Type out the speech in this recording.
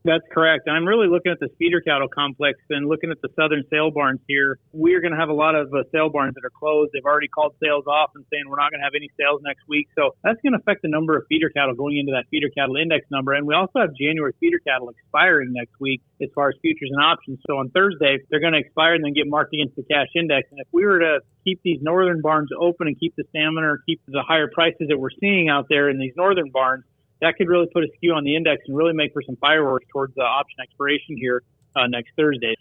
That's correct. I'm really looking at the feeder cattle complex and looking at the southern sale barns here. We're going to have a lot of sale barns that are closed. They've already called sales off and saying we're not going to have any sales next week. So that's going to affect the number of feeder cattle going into that feeder cattle index number. And we also have January feeder cattle expiring next week as far as futures and options. So on Thursday, they're going to expire and then get marked against the cash index. And if we were to keep these northern barns open and keep the salmon or keep the higher prices that we're seeing out there in these northern barns, that could really put a skew on the index and really make for some fireworks towards the option expiration here next Thursday.